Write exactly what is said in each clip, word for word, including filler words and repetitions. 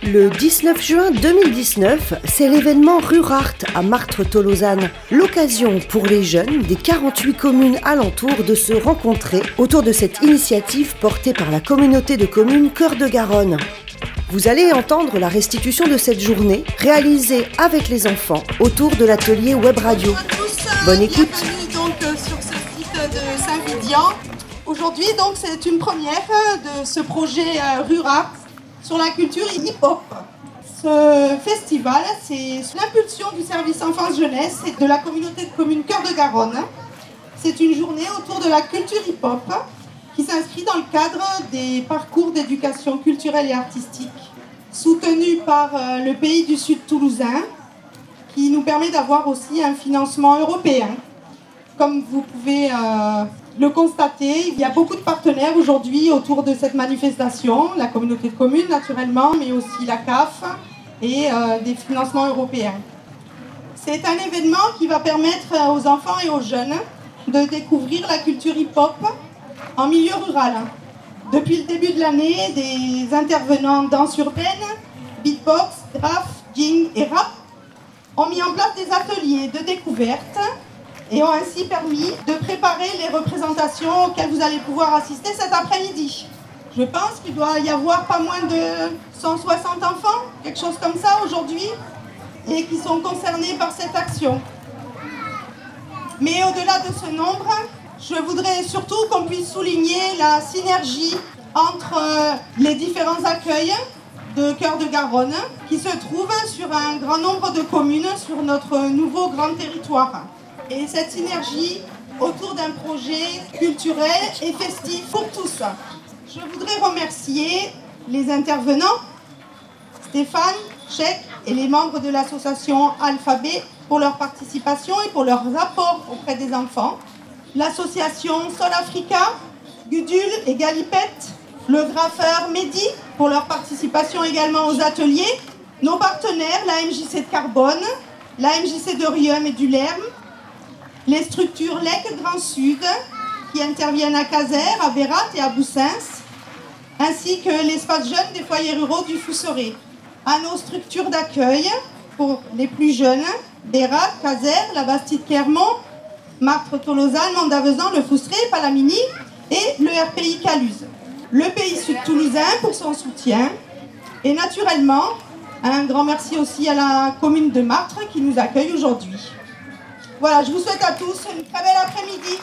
Le dix-neuf juin deux mille dix-neuf, c'est l'événement Rurart à Martres-Tolosane. L'occasion pour les jeunes des quarante-huit communes alentours de se rencontrer autour de cette initiative portée par la communauté de communes Cœur de Garonne. Vous allez entendre la restitution de cette journée réalisée avec les enfants autour de l'atelier Web Radio. Bonjour à tous, bonne écoute. Bienvenue donc euh, sur ce site de Saint-Vidian. Aujourd'hui donc c'est une première de ce projet euh, Rurart sur la culture hip-hop. Ce festival, c'est sous l'impulsion du service enfance-jeunesse et de la communauté de communes Cœur de Garonne. C'est une journée autour de la culture hip-hop qui s'inscrit dans le cadre des parcours d'éducation culturelle et artistique soutenus par euh, le Pays du Sud toulousain, qui nous permet d'avoir aussi un financement européen. Comme vous pouvez euh, le constater, il y a beaucoup de partenaires aujourd'hui autour de cette manifestation, la communauté de communes naturellement, mais aussi la C A F et euh, des financements européens. C'est un événement qui va permettre aux enfants et aux jeunes de découvrir la culture hip-hop en milieu rural. Depuis le début de l'année, des intervenants danse urbaine, beatbox, graph, jing et rap ont mis en place des ateliers de découverte et ont ainsi permis de préparer les représentations auxquelles vous allez pouvoir assister cet après-midi. Je pense qu'il doit y avoir pas moins de cent soixante enfants, quelque chose comme ça aujourd'hui, et qui sont concernés par cette action. Mais au-delà de ce nombre, je voudrais surtout qu'on puisse souligner la synergie entre les différents accueils de Cœur de Garonne qui se trouvent sur un grand nombre de communes sur notre nouveau grand territoire. Et cette synergie autour d'un projet culturel et festif pour tous. Je voudrais remercier les intervenants, Stéphane, Chek et les membres de l'association Alphabet pour leur participation et pour leurs apports auprès des enfants. L'association Sol Africa, Gudule et Galipette, le graffeur Mehdi pour leur participation également aux ateliers, nos partenaires, la M J C de Carbone, la M J C de Riom et du Lerme, les structures L E C Grand Sud qui interviennent à Caser, à Bérat et à Boussens, ainsi que l'espace jeune des foyers ruraux du Fousseret. À nos structures d'accueil pour les plus jeunes, Bérat, Caser, la Bastide Clermont, Martres-Tolosane, Mandavezan, le Fousseret, Palamini et le R P I Caluz. Le Pays Sud toulousain pour son soutien et naturellement un grand merci aussi à la commune de Martres qui nous accueille aujourd'hui. Voilà, je vous souhaite à tous une très belle après-midi.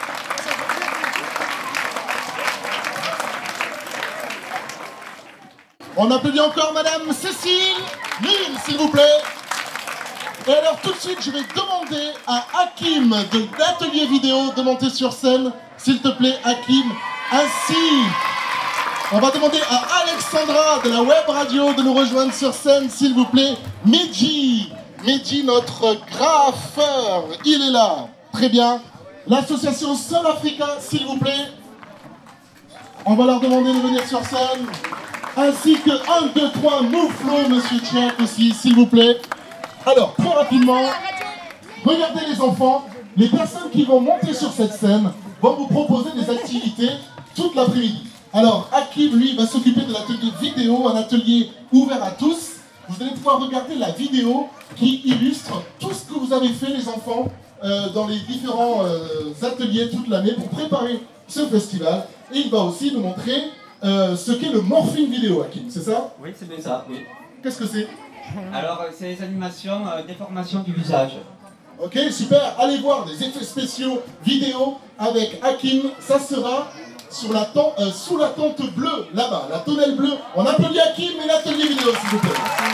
On applaudit encore Madame Cécile Mille, s'il vous plaît. Et alors tout de suite, je vais demander à Hakim de l'atelier vidéo de monter sur scène. S'il te plaît, Hakim. Ainsi, on va demander à Alexandra de la Web Radio de nous rejoindre sur scène, s'il vous plaît. Mehdi, Mehdi, notre graffeur, il est là. Très bien. L'association Sol Africa, s'il vous plaît. On va leur demander de venir sur scène. Ainsi que un, deux, trois, Move Flow, Monsieur Tchèque aussi, s'il vous plaît. Alors, très rapidement, regardez les enfants, les personnes qui vont monter sur cette scène vont vous proposer des activités toute l'après-midi. Alors, Hakim, lui, va s'occuper de l'atelier vidéo, un atelier ouvert à tous. Vous allez pouvoir regarder la vidéo qui illustre tout ce que vous avez fait, les enfants, euh, dans les différents euh, ateliers toute l'année pour préparer ce festival. Et il va aussi nous montrer euh, ce qu'est le morphing vidéo, Hakim, c'est ça? Oui, c'est bien ça, oui. Qu'est-ce que c'est? Alors, c'est les animations euh, déformation du visage. Ok, super. Allez voir des effets spéciaux vidéo avec Hakim. Ça sera sur la tente, euh, sous la tente bleue, là-bas, la tonnelle bleue. On applaudit Hakim et l'atelier vidéo, s'il vous plaît.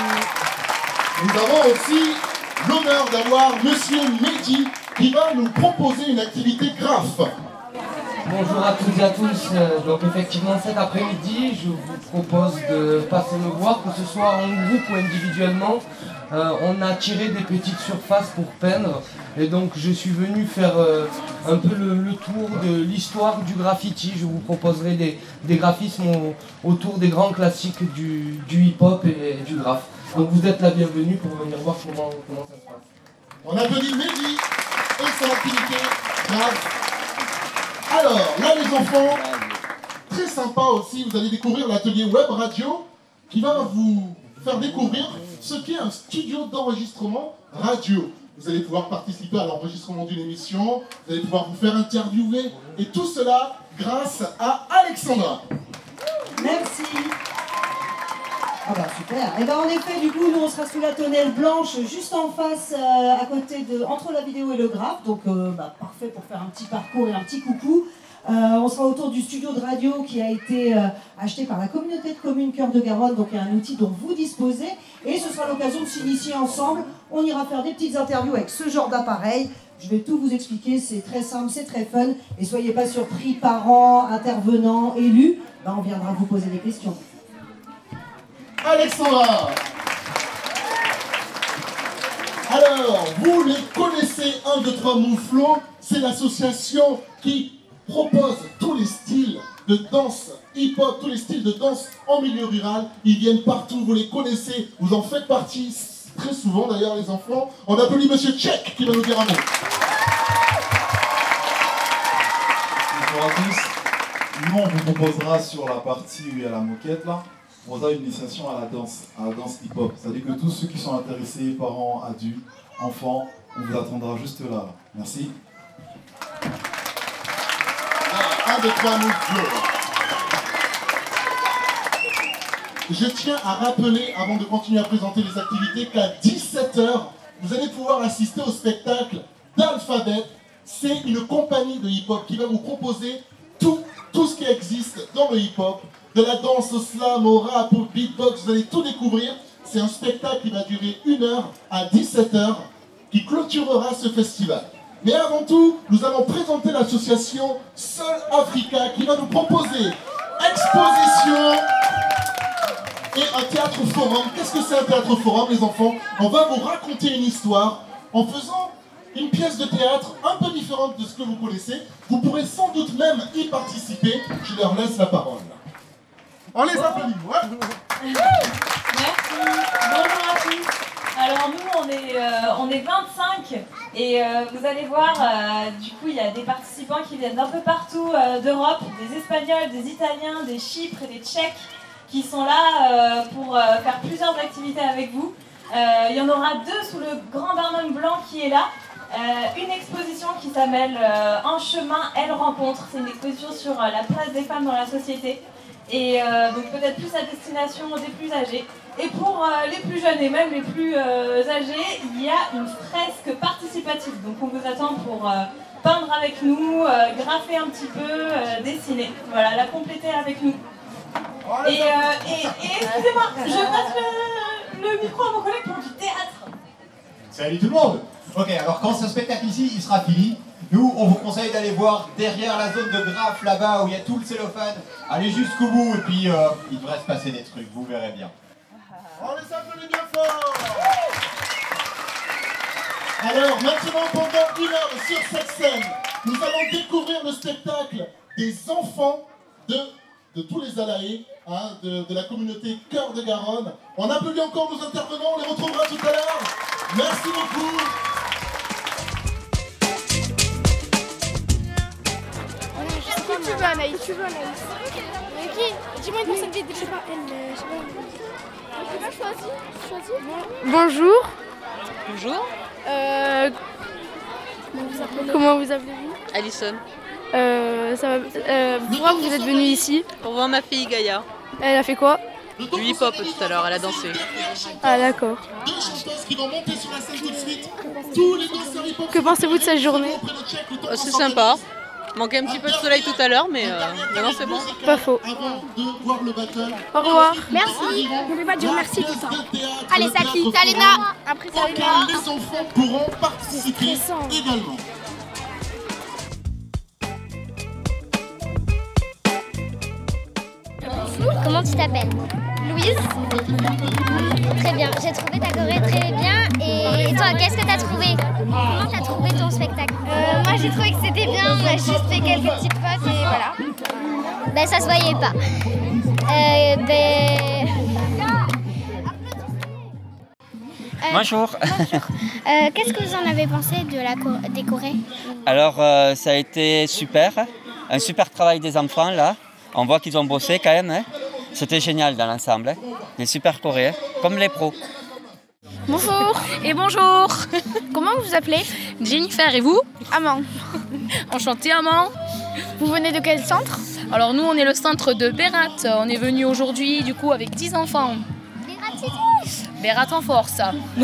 Nous avons aussi l'honneur d'avoir Monsieur Mehdi qui va nous proposer une activité graphe. Bonjour à toutes et à tous. Euh, donc effectivement cet après-midi, je vous propose de passer me voir, que ce soit en groupe ou individuellement. Euh, on a tiré des petites surfaces pour peindre et donc je suis venu faire euh, un peu le, le tour de l'histoire du graffiti. Je vous proposerai des, des graphismes au, autour des grands classiques du, du hip-hop et, et du graphe. Donc vous êtes la bienvenue pour venir voir comment, comment ça se passe. On applaudit Mehdi et son activité graphe. Alors, là les enfants, très sympa aussi, vous allez découvrir l'atelier Web Radio qui va vous faire découvrir ce qu'est un studio d'enregistrement radio. Vous allez pouvoir participer à l'enregistrement d'une émission, vous allez pouvoir vous faire interviewer, et tout cela grâce à Alexandra. Merci. Ah bah super. Et ben en effet, du coup, nous on sera sous la tonnelle blanche, juste en face, euh, à côté de, entre la vidéo et le graphe, donc euh, bah, parfait pour faire un petit parcours et un petit coucou. Euh, on sera autour du studio de radio qui a été euh, acheté par la communauté de communes Cœur de Garonne, donc il y a un outil dont vous disposez, et ce sera l'occasion de s'initier ensemble. On ira faire des petites interviews avec ce genre d'appareil. Je vais tout vous expliquer, c'est très simple, c'est très fun, et soyez pas surpris, parents, intervenants, élus, ben, on viendra vous poser des questions. Alexandra. Alors, vous les connaissez, un, deux, trois Mouflons, c'est l'association qui propose tous les styles de danse hip-hop, tous les styles de danse en milieu rural. Ils viennent partout, vous les connaissez, vous en faites partie très souvent d'ailleurs les enfants. On applaudit Monsieur Tchèque qui va nous dire un mot. Bonjour à tous. Nous, on vous proposera sur la partie où il y a la moquette là, on a une initiation à la danse, à la danse hip-hop. C'est-à-dire que tous ceux qui sont intéressés, parents, adultes, enfants, on vous attendra juste là. Merci. Un, deux, trois, nous, je tiens à rappeler, avant de continuer à présenter les activités, qu'à dix-sept heures, vous allez pouvoir assister au spectacle d'Alphabet. C'est une compagnie de hip-hop qui va vous proposer tout, tout ce qui existe dans le hip-hop. De la danse au slam, au rap, au beatbox, vous allez tout découvrir. C'est un spectacle qui va durer une heure à dix-sept heures, qui clôturera ce festival. Mais avant tout, nous allons présenter l'association Sol Africa qui va nous proposer exposition et un théâtre forum. Qu'est-ce que c'est un théâtre forum, les enfants? On va vous raconter une histoire en faisant une pièce de théâtre un peu différente de ce que vous connaissez. Vous pourrez sans doute même y participer. Je leur laisse la parole. On les applaudit, ouais. Merci. Bonjour à tous. Alors nous, on est, euh, on est vingt-cinq et euh, vous allez voir, euh, du coup, il y a des participants qui viennent d'un peu partout euh, d'Europe, des Espagnols, des Italiens, des Chypres et des Tchèques qui sont là euh, pour euh, faire plusieurs activités avec vous. Euh, il y en aura deux sous le grand barnum blanc qui est là. Euh, une exposition qui s'appelle euh, Un chemin, elle rencontre. C'est une exposition sur euh, la place des femmes dans la société. Et euh, donc peut-être plus à destination des plus âgés. Et pour euh, les plus jeunes et même les plus euh, âgés, il y a une fresque participative. Donc on vous attend pour euh, peindre avec nous, euh, graffer un petit peu, euh, dessiner. Voilà, la compléter avec nous. Et, euh, et, et excusez-moi, je passe le, le micro à mon collègue pour du théâtre. Salut tout le monde. Ok, alors quand ce spectacle ici, il sera fini, nous, on vous conseille d'aller voir derrière la zone de graphe là-bas où il y a tout le cellophane. Allez jusqu'au bout et puis euh, il devrait se passer des trucs, vous verrez bien. On les applaudit bien fort. Alors maintenant, pendant une heure sur cette scène, nous allons découvrir le spectacle des enfants de, de tous les Alaïs, hein, de, de la communauté Cœur de Garonne. On applaudit encore nos intervenants, on les retrouvera tout à l'heure. Merci beaucoup. Tu veux Anaïs, tu veux Anaïs. Ok, dis-moi une personne vite, je sais pas, elle, je sais pas. Tu vas choisir, choisir. Bonjour. Bonjour. Euh, comment vous appelez-vous? Alison. Euh, ça va, euh, pourquoi vous êtes venue ici? Pour voir ma fille Gaïa. Elle a fait quoi? Du hip-hop tout à l'heure, elle a dansé. Ah d'accord. Deux chanteuses qui vont monter sur la scène tout de suite. Tous les danseurs hip-hop. Que pensez-vous de cette journée? Oh, c'est sympa. Manquait un petit peu de soleil tout à l'heure, mais euh, maintenant c'est bon. Pas faux. Avant de voir le battle. Au revoir. Merci. Je vais pas dire merci tout le temps. Allez, ça quitte. Alena. Après ça, Alena. Les enfants pourront participer également. Comment tu t'appelles? Louise. Très bien. J'ai trouvé ta choré très bien. Et toi, qu'est-ce que tu as trouvé? Comment tu as trouvé ton spectacle? euh, Moi, j'ai trouvé que c'était bien. On a juste fait quelques petites fautes et voilà. Ben, ça se voyait pas. Euh, ben... Euh, Bonjour. Bonjour. Euh, qu'est-ce que vous en avez pensé de la co- des chorés? Alors, euh, ça a été super. Un super travail des enfants, là. On voit qu'ils ont bossé quand même. Hein. C'était génial dans l'ensemble. Hein. Des super chorés, comme les pros. Bonjour. Et bonjour. Comment vous vous appelez? Jennifer, et vous? Amand. Enchantée, Amand. Vous venez de quel centre? Alors nous, on est le centre de Bérat. On est venu aujourd'hui, du coup, avec dix enfants. Bérat en force.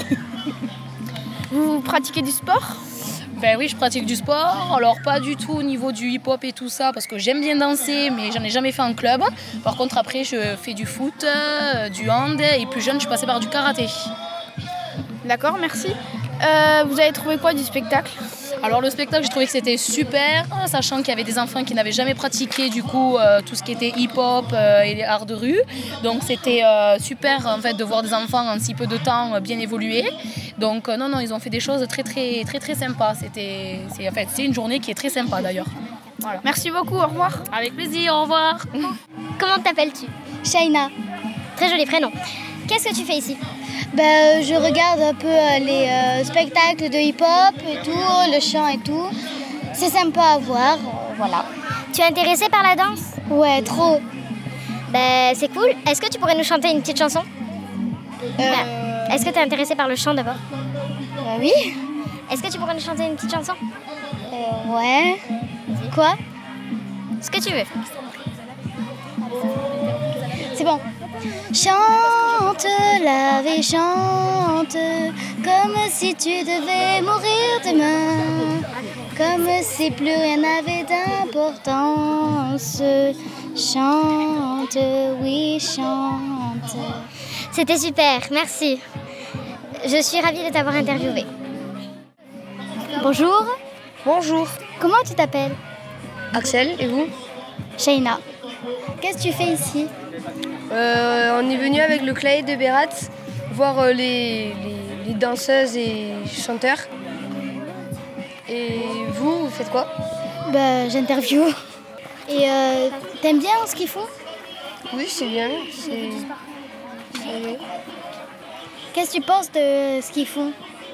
Vous pratiquez du sport? Ben oui, je pratique du sport. Alors pas du tout au niveau du hip-hop et tout ça, parce que j'aime bien danser, mais j'en ai jamais fait en club. Par contre, après, je fais du foot, euh, du hand, et plus jeune, je suis passée par du karaté. D'accord, merci. Euh, vous avez trouvé quoi du spectacle? Alors le spectacle, j'ai trouvé que c'était super, sachant qu'il y avait des enfants qui n'avaient jamais pratiqué du coup euh, tout ce qui était hip-hop euh, et les arts de rue. Donc c'était euh, super en fait de voir des enfants en si peu de temps euh, bien évoluer. Donc euh, non non, ils ont fait des choses très très très très sympas. C'était c'est en fait c'est une journée qui est très sympa d'ailleurs. Voilà. Merci beaucoup, au revoir. Avec plaisir, au revoir. Comment t'appelles-tu? Shaina. Très joli prénom. Qu'est-ce que tu fais ici? Ben, je regarde un peu euh, les euh, spectacles de hip-hop et tout, le chant et tout. C'est sympa à voir, euh, voilà. Tu es intéressée par la danse? Ouais, trop. Ben, c'est cool. Est-ce que tu pourrais nous chanter une petite chanson? Euh... Ben, est-ce que tu es intéressée par le chant d'abord? Ben oui. Est-ce que tu pourrais nous chanter une petite chanson? Euh, ouais. Quoi? Ce que tu veux. C'est bon. Chante, la vie chante, comme si tu devais mourir demain, comme si plus rien n'avait d'importance. Chante, oui, chante. C'était super, merci. Je suis ravie de t'avoir interviewé. Bonjour. Bonjour. Comment tu t'appelles? Axel, et vous? Shaina. Qu'est-ce que tu fais ici? Euh, on est venu avec le Clay de Bérat voir euh, les, les, les danseuses et chanteurs. Et vous, vous faites quoi? Bah, j'interviewe. Et euh, t'aimes bien ce qu'ils font? Oui, c'est bien. C'est... c'est... Qu'est-ce que tu penses de ce qu'ils font?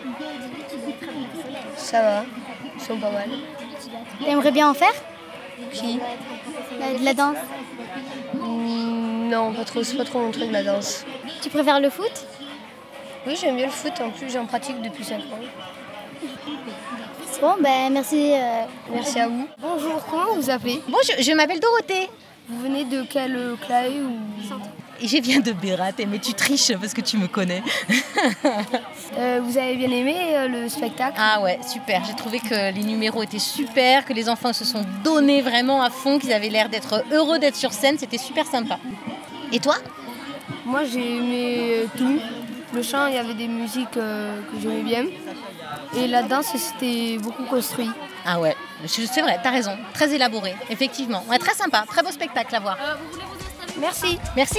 Ça va, ils sont pas mal. T'aimerais bien en faire? Qui? La, de la danse? mmh, Non, pas trop, c'est pas trop mon truc la danse. Tu préfères le foot? Oui, j'aime bien le foot, en plus j'en pratique depuis cinq ans. Bon, ben merci. Euh... Merci à vous. Bonjour, comment vous vous appelez? Bon, je, je m'appelle Dorothée. Vous venez de quel euh, clay ou... Je viens de Bérat, mais tu triches parce que tu me connais. euh, vous avez bien aimé euh, le spectacle? Ah ouais, super. J'ai trouvé que les numéros étaient super, que les enfants se sont donnés vraiment à fond, qu'ils avaient l'air d'être heureux d'être sur scène. C'était super sympa. Et toi? Moi, j'ai aimé euh, tout. Le chant, il y avait des musiques euh, que j'aimais bien. Et la danse, c'était beaucoup construit. Ah ouais, c'est vrai, t'as raison. Très élaboré, effectivement. Ouais, très sympa, très beau spectacle à voir. Euh, vous voulez vous installer? Merci. Merci.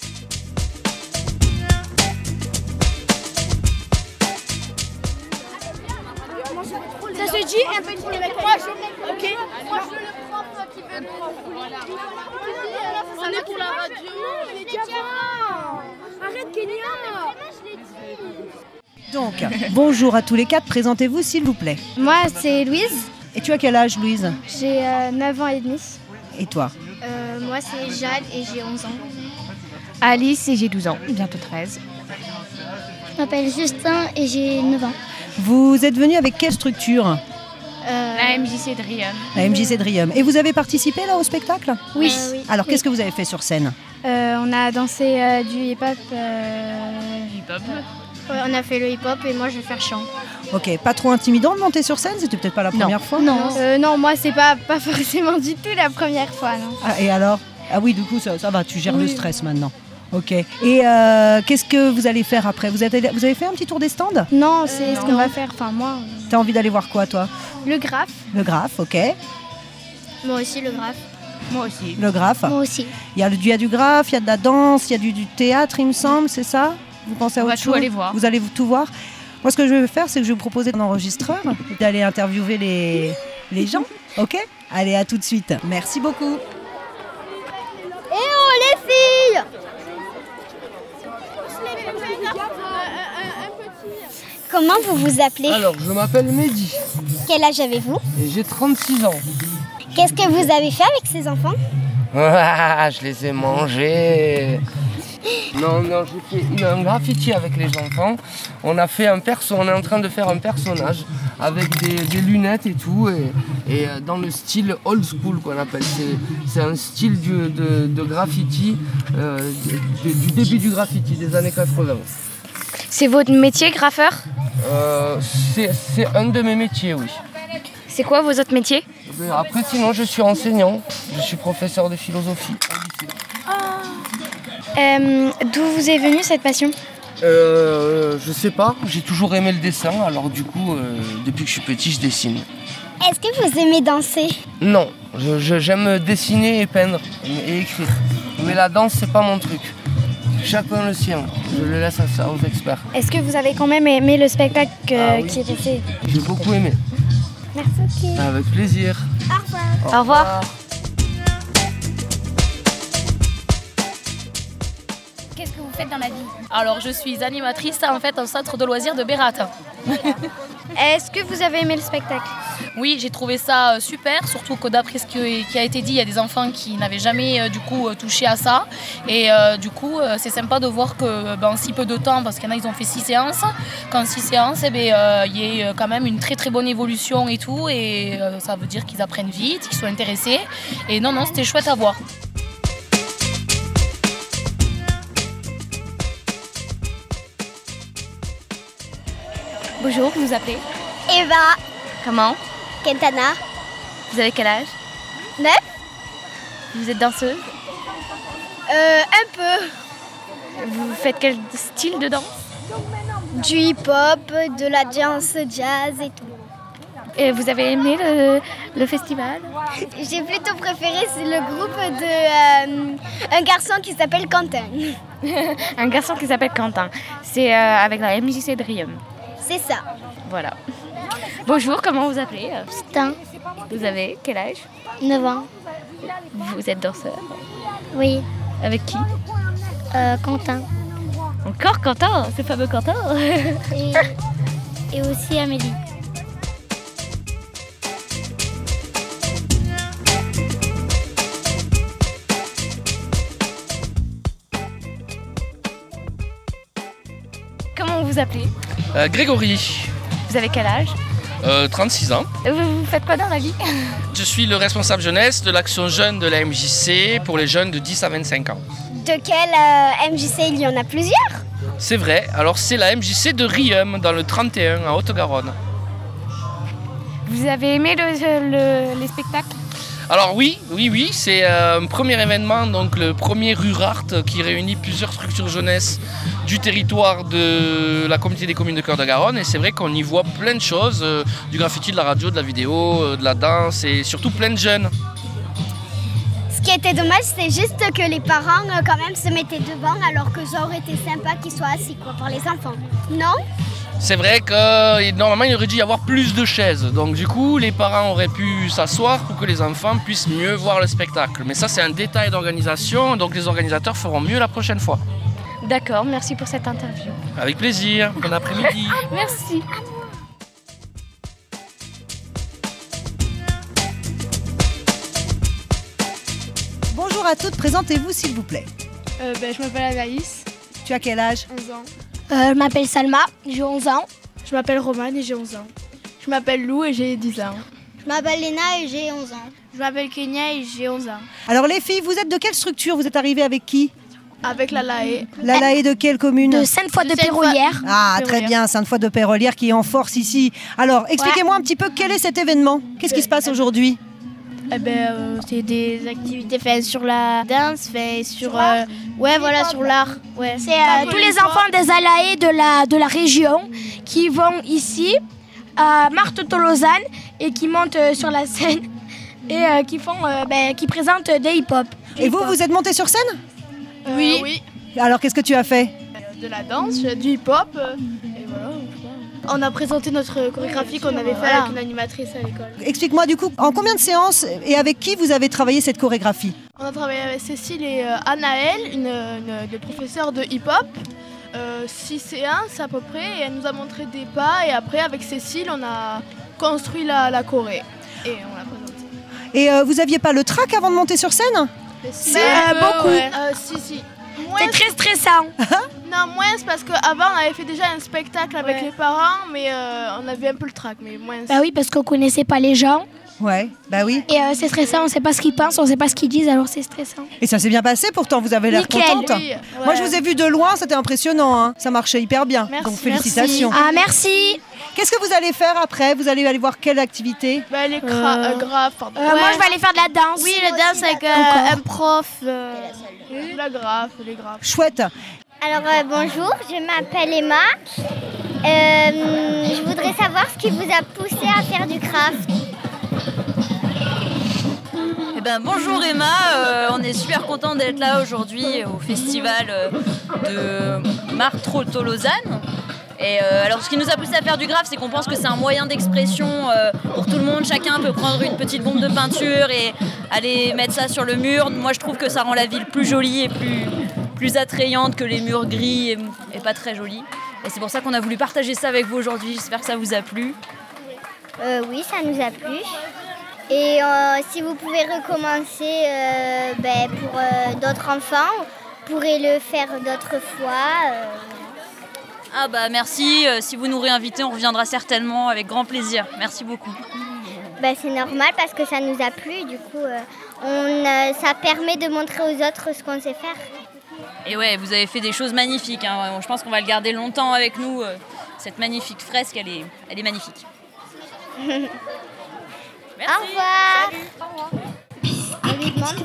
Ça se dit un peu pour les mecs. Moi, je... Ok. Moi, je veux le prof qui veut nous... On est pour la radio. Je l'ai dit avant. Arrête, Kenya. Donc, bonjour à tous les quatre. Présentez-vous, s'il vous plaît. Moi, c'est Louise. Et tu as quel âge, Louise? J'ai euh, neuf ans et demi. Et toi? euh, Moi, c'est Jade et j'ai onze ans. Alice et j'ai douze ans, bientôt treize. Je m'appelle Justin et j'ai neuf ans. Vous êtes venu avec quelle structure? euh... La M J C de Riom. La M J C de Riom. Et vous avez participé là au spectacle? Oui. Euh, oui. Alors, oui. qu'est-ce que vous avez fait sur scène? euh, On a dansé euh, du hip-hop. Euh... Hip-hop ouais, on a fait le hip-hop et moi, je vais faire chant. Ok, pas trop intimidant de monter sur scène? C'était peut-être pas la première non. fois? Non, euh, non, moi, c'est pas, pas forcément du tout la première fois. Non. Ah, et alors? Ah oui, du coup, ça, ça va, tu gères oui. le stress maintenant. Ok. Et euh, qu'est-ce que vous allez faire après? vous, êtes, vous avez fait un petit tour des stands? Non, c'est euh, ce qu'on va faire. Enfin, moi. T'as envie d'aller voir quoi, toi? Le graphe. Le graphe, ok. Moi aussi, le graphe. Moi aussi. Le graphe. Moi aussi. Il y a, il y a du graphe, il y a de la danse, il y a du, du théâtre, il me semble, c'est ça? Vous pensez à autre chose? On va tout aller voir. Vous allez tout voir? Moi, ce que je vais faire, c'est que je vais vous proposer un enregistreur et d'aller interviewer les, les gens, ok? Allez, à tout de suite. Merci beaucoup. Eh oh, les filles! Comment vous vous appelez? Alors, je m'appelle Mehdi. Quel âge avez-vous? Et j'ai trente-six ans. Qu'est-ce que vous avez fait avec ces enfants? Ah, je les ai mangés. Non, non, j'ai fait un graffiti avec les enfants. On a fait un perso, on est en train de faire un personnage avec des, des lunettes et tout, et, et dans le style old school qu'on appelle. C'est, c'est un style du, de, de graffiti, euh, du, du début du graffiti des années quatre-vingts. C'est votre métier, graffeur? euh, c'est, c'est un de mes métiers, oui. C'est quoi vos autres métiers? Après, sinon, je suis enseignant, je suis professeur de philosophie. Euh, d'où vous est venue cette passion? Euh, je sais pas, j'ai toujours aimé le dessin, alors du coup, euh, depuis que je suis petit, je dessine. Est-ce que vous aimez danser? Non, je, je, j'aime dessiner et peindre et écrire. Mais la danse, c'est pas mon truc. Chacun le sien, je le laisse à ça, aux experts. Est-ce que vous avez quand même aimé le spectacle euh, Ah oui. qui est passé? J'ai beaucoup aimé. Merci. Avec plaisir. Au revoir. Au revoir. Qu'est-ce que vous faites dans la vie? Alors, je suis animatrice en fait au centre de loisirs de Bérat. Est-ce que vous avez aimé le spectacle? Oui, j'ai trouvé ça euh, super, surtout que d'après ce que- qui a été dit, il y a des enfants qui n'avaient jamais euh, du coup euh, touché à ça. Et euh, du coup, euh, c'est sympa de voir que ben, en si peu de temps, parce qu'il y en a, ils ont fait six séances, qu'en six séances, eh ben, euh, il y ait euh, quand même une très très bonne évolution et tout. Et euh, ça veut dire qu'ils apprennent vite, qu'ils soient intéressés. Et non, non, c'était chouette à voir. Bonjour, vous vous appelez? Eva. Comment? Kentana. Vous avez quel âge? Neuf. Vous êtes danseuse? Euh, un peu. Vous faites quel style de danse? Du hip-hop, de la danse jazz et tout. Et vous avez aimé le, le festival? J'ai plutôt préféré c'est le groupe de euh, un garçon qui s'appelle Quentin. Un garçon qui s'appelle Quentin. C'est euh, avec la M J C de Riom. C'est ça. Voilà. Bonjour, comment vous appelez? Stan. Vous avez quel âge? neuf ans. Vous êtes danseur? Oui. Avec qui? Euh, Quentin. Encore Quentin, ce fameux Quentin. Et, et aussi Amélie. Comment vous vous appelez? Euh, Grégory, Vous avez quel âge? euh, trente-six ans. Vous, vous faites quoi dans la vie? Je suis le responsable jeunesse de l'action jeune de la M J C pour les jeunes de dix à vingt-cinq ans. De quel euh, M J C il y en a plusieurs? C'est vrai, alors c'est la M J C de Riom dans le trente et un en Haute-Garonne. Vous avez aimé le, le- les spectacles? Alors oui, oui, oui, c'est euh, un premier événement, donc le premier Rurart qui réunit plusieurs structures jeunesse du territoire de la communauté des communes de Cœur de Garonne. Et c'est vrai qu'on y voit plein de choses, euh, du graffiti, de la radio, de la vidéo, euh, de la danse et surtout plein de jeunes. Ce qui était dommage, c'est juste que les parents euh, quand même se mettaient devant alors que ça aurait été sympa qu'ils soient assis quoi, pour les enfants. Non? C'est vrai que euh, normalement il aurait dû y avoir plus de chaises, donc du coup les parents auraient pu s'asseoir pour que les enfants puissent mieux voir le spectacle. Mais ça c'est un détail d'organisation, donc les organisateurs feront mieux la prochaine fois. D'accord, merci pour cette interview. Avec plaisir, bon après-midi. Merci. Bonjour à toutes, présentez-vous s'il vous plaît. Euh, ben, je m'appelle Anaïs, Tu as quel âge? onze ans. Euh, je m'appelle Salma, j'ai onze ans. Je m'appelle Romane et j'ai onze ans. Je m'appelle Lou et j'ai dix ans. Je m'appelle Léna et j'ai onze ans. Je m'appelle Kenya et j'ai onze ans. Alors les filles, vous êtes de quelle structure? Vous êtes arrivées avec qui? Avec la L A E. La L A E de quelle commune? De Sainte-Foy-de-Pérolière. Ah, très bien, Sainte-Foy-de-Pérolière qui est en force ici. Alors, expliquez-moi un petit peu quel est cet événement. Qu'est-ce qui se passe aujourd'hui? Eh ben, euh, c'est des activités faites sur la danse, faites sur, euh, ouais, voilà, sur l'art. Ouais. C'est euh, tous les enfants des A L A E de la, de la région qui vont ici à Marthe-Tolosane et qui montent euh, sur la scène et euh, qui, font, euh, ben, qui présentent des hip-hop. Et vous, vous êtes monté sur scène? Euh, oui. oui. Alors, qu'est-ce que tu as fait? De la danse, du hip-hop. euh, et voilà. On a présenté notre chorégraphie qu'on avait fait Voilà. avec une animatrice à l'école. Explique-moi du coup, en combien de séances et avec qui vous avez travaillé cette chorégraphie? On a travaillé avec Cécile et euh, Anaëlle, une, une, des professeurs de hip-hop. Euh, six séances à peu près, et elle nous a montré des pas. Et après, avec Cécile, on a construit la, la choré. Et on l'a présentée. Et euh, vous aviez pas le trac avant de monter sur scène? C'est euh, beaucoup. Ouais. Euh, si, si. C'est très stressant. Non, moins parce qu'avant on avait fait déjà un spectacle avec Ouais. les parents, mais euh, on avait un peu le trac, mais moins. Bah oui, parce qu'on connaissait pas les gens. Ouais, bah oui. Et euh, c'est stressant, on sait pas ce qu'ils pensent, on sait pas ce qu'ils disent, alors c'est stressant. Et ça s'est bien passé pourtant, vous avez l'air Nickel. contente. Oui, Moi ouais. je vous ai vu de loin, c'était impressionnant, hein. Ça marchait hyper bien. Merci. Donc félicitations. Merci. Ah, merci. Qu'est-ce que vous allez faire après? Vous allez aller voir quelle activité? Bah, les gra- euh, graves, pardon. Euh, Moi, je vais aller faire de la danse. Oui, la danse avec euh, Encore. un prof. Euh, la grave, les graves. Chouette. Alors euh, bonjour, je m'appelle Emma. Euh, je voudrais savoir ce qui vous a poussé à faire du craft. Eh ben, bonjour Emma, euh, on est super content d'être là aujourd'hui au festival euh, de Martres-Tolosane. Et euh, alors ce qui nous a poussé à faire du graphe, c'est qu'on pense que c'est un moyen d'expression euh, pour tout le monde. Chacun peut prendre une petite bombe de peinture et aller mettre ça sur le mur. Moi je trouve que ça rend la ville plus jolie et plus, plus attrayante que les murs gris et, et pas très jolis. Et c'est pour ça qu'on a voulu partager ça avec vous aujourd'hui. J'espère que ça vous a plu. Euh, oui, ça nous a plu. Et euh, si vous pouvez recommencer euh, ben, pour euh, d'autres enfants, vous pourrez le faire d'autres fois. euh. Ah bah merci, euh, si vous nous réinvitez, on reviendra certainement avec grand plaisir. Merci beaucoup. Ben, c'est normal parce que ça nous a plu. Du coup, euh, on, euh, ça permet de montrer aux autres ce qu'on sait faire. Et ouais, vous avez fait des choses magnifiques, hein. Je pense qu'on va le garder longtemps avec nous. euh, Cette magnifique fresque, elle est, elle est magnifique. Merci. Au revoir. Salut. Au revoir. On lui demande.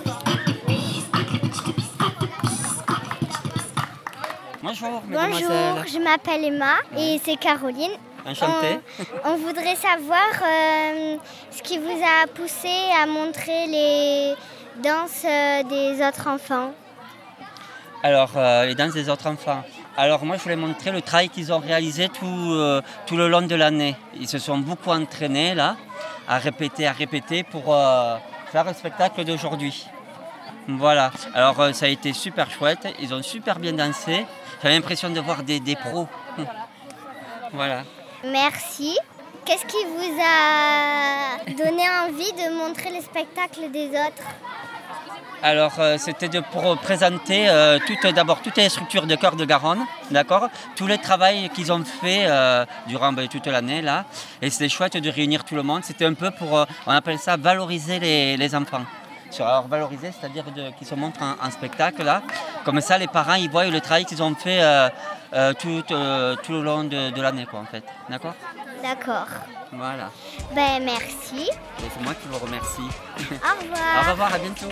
Bonjour, Bonjour, mesdemoiselles. je m'appelle Emma et c'est Caroline. Enchantée. On, on voudrait savoir euh, ce qui vous a poussé à montrer les danses euh, des autres enfants. Alors, euh, les danses des autres enfants. Alors, moi, je voulais montrer le travail qu'ils ont réalisé tout, euh, tout le long de l'année. Ils se sont beaucoup entraînés, là, à répéter, à répéter pour euh, faire le spectacle d'aujourd'hui. Voilà. Alors, euh, ça a été super chouette. Ils ont super bien dansé. J'avais l'impression de voir des, des pros. Voilà. Merci. Qu'est-ce qui vous a donné envie de montrer les spectacles des autres? Alors, euh, c'était de, pour présenter euh, tout, d'abord toutes les structures de Cœur de Garonne, d'accord, tous les travaux qu'ils ont fait euh, durant ben, toute l'année, là. Et c'était chouette de réunir tout le monde. C'était un peu pour, euh, on appelle ça, valoriser les, les enfants. Alors, valoriser, c'est-à-dire de, qu'ils se montrent en, en spectacle, là. Comme ça, les parents, ils voient le travail qu'ils ont fait euh, euh, tout, euh, tout le long de, de l'année, quoi, en fait. D'accord? D'accord. Voilà. Ben, merci. Et c'est moi qui vous remercie. Au revoir. Au revoir, à bientôt.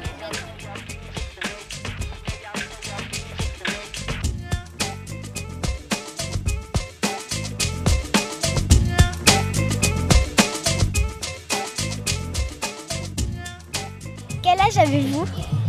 Quel âge avez-vous?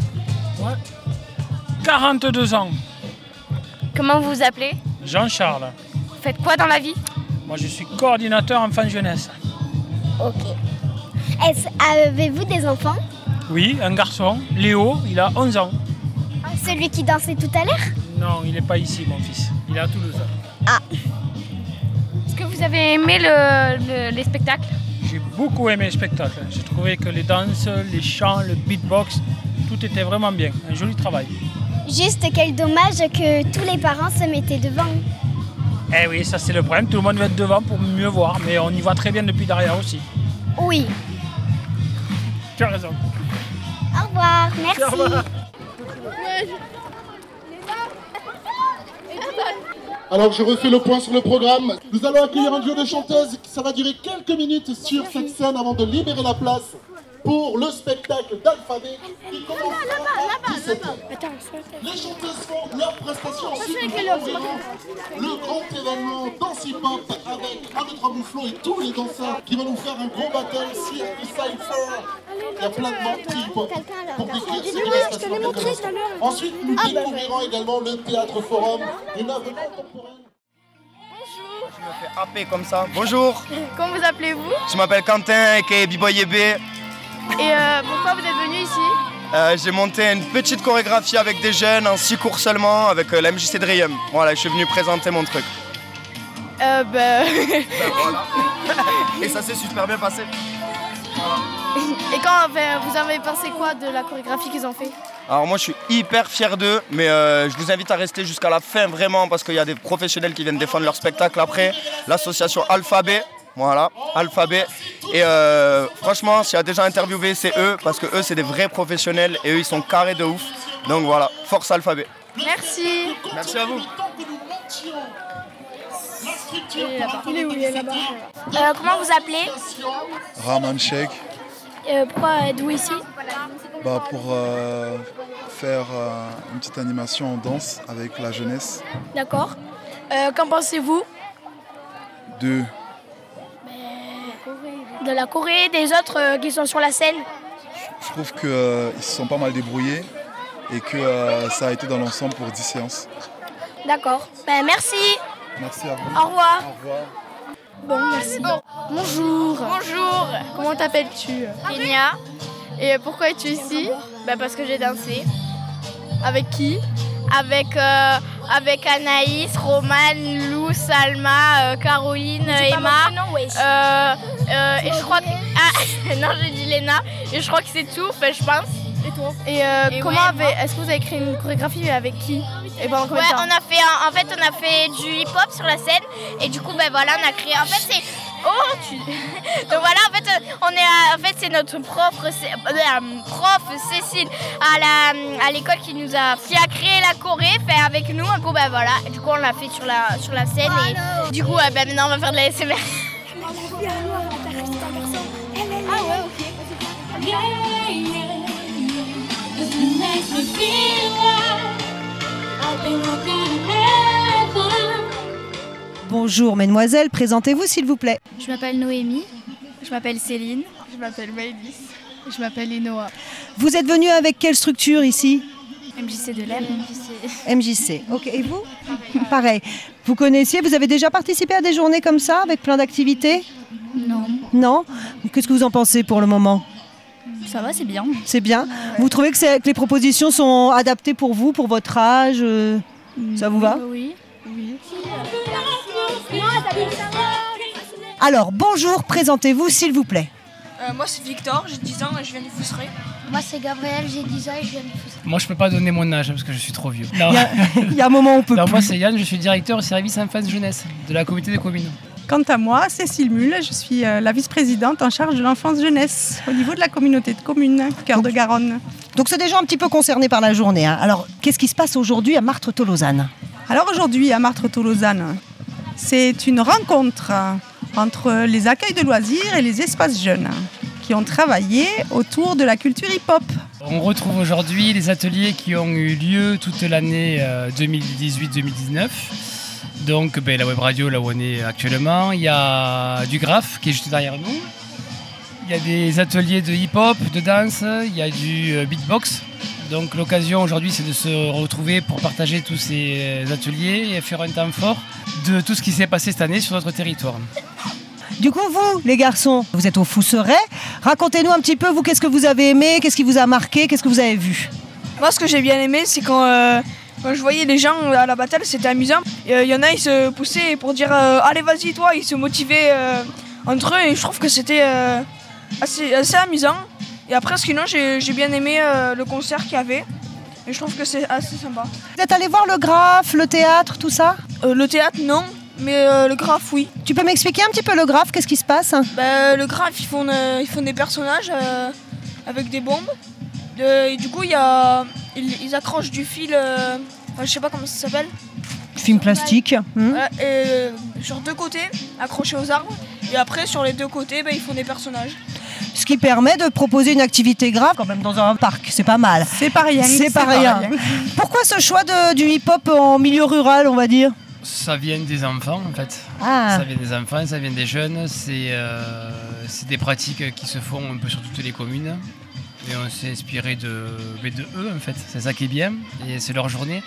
quarante-deux ans. Comment vous vous appelez? Jean-Charles. Vous faites quoi dans la vie? Moi, je suis coordinateur enfant-jeunesse. Ok. Est-ce- Avez-vous des enfants? Oui, un garçon, Léo, il a onze ans. Celui qui dansait tout à l'heure? Non, il n'est pas ici, mon fils. Il est à Toulouse. Ah. Est-ce que vous avez aimé le- le- les spectacles? J'ai beaucoup aimé le spectacle. J'ai trouvé que les danses, les chants, le beatbox, tout était vraiment bien. Un joli travail. Juste quel dommage que tous les parents se mettaient devant. Eh oui, ça c'est le problème. Tout le monde va être devant pour mieux voir, mais on y voit très bien depuis derrière aussi. Oui. Tu as raison. Au revoir. Merci. Au revoir. Alors je refais le point sur le programme. Nous allons accueillir un duo de chanteuses. Ça va durer quelques minutes sur cette scène avant de libérer la place pour le spectacle d'Alphabet qui commence à dix-sept heures. Les chanteuses font leur prestation. Ensuite, nous accueillons le grand événement Danse Hip Hop avec un deux trois Mouflons et tous les danseurs qui vont nous faire un gros battle sur Cypher. Il y a plein de noms petits hip hop pour décrire ce qui va se passer. Ensuite, nous découvrirons également le Théâtre Forum, une œuvre contemporaine. Je me fais happer comme ça. Bonjour, Comment vous appelez-vous? je m'appelle Quentin, aka B-Boy E B. Et euh, pourquoi vous êtes venu ici? Euh, j'ai monté une petite chorégraphie avec des jeunes en six cours seulement avec euh, la M J C Drium. Voilà, je suis venu présenter mon truc. Euh, bah... Ben voilà. Et ça s'est super bien passé. Voilà. Et quand enfin, vous avez pensé quoi de la chorégraphie qu'ils ont fait? Alors moi je suis hyper fier d'eux, mais euh, je vous invite à rester jusqu'à la fin vraiment parce qu'il y a des professionnels qui viennent défendre leur spectacle après. L'association Alphabet, voilà, Alphabet. Et euh, franchement, s'il y a déjà interviewé, c'est eux parce que eux c'est des vrais professionnels et eux ils sont carrés de ouf. Donc voilà, force Alphabet. Merci. Merci à vous. Il est là-bas. Il est où? Il est là-bas. Euh, comment vous appelez? Rahman Sheikh. Euh, pourquoi êtes-vous ici? Bah, pour euh, faire euh, une petite animation en danse avec la jeunesse. D'accord. Euh, qu'en pensez-vous? De... De la Corée, des autres euh, qui sont sur la scène? Je trouve qu'ils euh, se sont pas mal débrouillés et que euh, ça a été dans l'ensemble pour dix séances. D'accord. Ben, merci. Merci à vous. Au revoir. Au revoir. Bon, merci. Bonjour. Bonjour. Comment t'appelles-tu? Enya. Et pourquoi es-tu ici? Bah parce que j'ai dansé. Avec qui? Avec, euh, avec Anaïs, Romane, Lou, Salma, euh, Caroline, Emma. Euh, euh, et je crois que... Ah, non, j'ai dit Léna. Et je crois que c'est tout, enfin, je pense. Et toi? Et, euh, Et comment ouais, avez... est-ce que vous avez créé une chorégraphie avec qui? Et pendant combien Ouais, de temps? on a fait un- en fait on a fait du hip-hop sur la scène et du coup ben voilà on a créé en fait c'est oh tu donc voilà en fait on est à- en fait c'est notre prof Cé- euh, prof Cécile à la à l'école qui nous a qui a créé la choré fait avec nous un coup ben voilà et du coup on l'a fait sur la sur la scène et du coup ouais, ben maintenant on va faire de la S M R. Ah ouais, ok. Bonjour mesdemoiselles, présentez-vous s'il vous plaît. Je m'appelle Noémie. Je m'appelle Céline. Je m'appelle Maëlys. Je m'appelle Inoa. Vous êtes venue avec quelle structure ici? M J C de l'air. M J C. M J C, ok. Et vous? Pareil. Vous connaissiez, vous avez déjà participé à des journées comme ça, avec plein d'activités? Non. Non? Qu'est-ce que vous en pensez pour le moment? Ça va, c'est bien. C'est bien. Vous trouvez que, c'est- que les propositions sont adaptées pour vous, pour votre âge euh, Ça vous va? Oui. Oui. Alors, bonjour, présentez-vous s'il vous plaît. Euh, moi c'est Victor, j'ai dix ans et je viens du Fousseret. Moi c'est Gabriel, j'ai dix ans et je viens du Fousseret. Moi, je peux pas donner mon âge parce que je suis trop vieux. Non. Il y a- il y a un moment où on peut Non, plus. moi, c'est Yann, je suis directeur service enfance jeunesse de la communauté des communes. Quant à moi, Cécile Mulle, je suis euh, la vice-présidente en charge de l'enfance jeunesse au niveau de la communauté de communes Cœur de Garonne. Donc c'est déjà un petit peu concerné par la journée, hein. Alors, qu'est-ce qui se passe aujourd'hui à Martres-Tolosane? Alors aujourd'hui, à Martres-Tolosane, c'est une rencontre entre les accueils de loisirs et les espaces jeunes qui ont travaillé autour de la culture hip-hop. On retrouve aujourd'hui les ateliers qui ont eu lieu toute l'année euh, deux mille dix-huit deux mille dix-neuf. Donc ben, la web radio, là où on est actuellement. Il y a du graphe qui est juste derrière nous. Il y a des ateliers de hip-hop, de danse. Il y a du euh, beatbox. Donc l'occasion aujourd'hui, c'est de se retrouver pour partager tous ces ateliers et faire un temps fort de tout ce qui s'est passé cette année sur notre territoire. Du coup, vous, les garçons, vous êtes au Fousseret. Racontez-nous un petit peu, vous, qu'est-ce que vous avez aimé, qu'est-ce qui vous a marqué, qu'est-ce que vous avez vu? Moi ce que j'ai bien aimé c'est quand, euh, quand je voyais les gens à la battle, c'était amusant. Il euh, y en a ils se poussaient pour dire euh, allez vas-y toi, ils se motivaient euh, entre eux et je trouve que c'était euh, assez, assez amusant. Et après sinon j'ai j'ai bien aimé euh, le concert qu'il y avait et je trouve que c'est assez sympa. Vous êtes allé voir le graphe, le théâtre, tout ça? Euh, le théâtre non, mais euh, le graphe oui. Tu peux m'expliquer un petit peu le graphe, qu'est-ce qui se passe? Bah, le graphe, ils font, euh, ils font des personnages euh, avec des bombes. Euh, et du coup, il y a, ils, ils accrochent du fil, euh, enfin, je sais pas comment ça s'appelle. Film plastique. Hmm. Voilà, et, euh, sur deux côtés, accrochés aux arbres. Et après, sur les deux côtés, bah, ils font des personnages. Ce qui permet de proposer une activité grave quand même dans un parc, c'est pas mal. C'est pas rien. C'est pas rien. Pourquoi ce choix de, du hip-hop en milieu rural, on va dire? Ça vient des enfants en fait. Ah. Ça vient des enfants, ça vient des jeunes. C'est euh, c'est des pratiques qui se font un peu sur toutes les communes. Et on s'est inspiré de, mais de eux en fait. C'est ça qui est bien. Et c'est leur journée.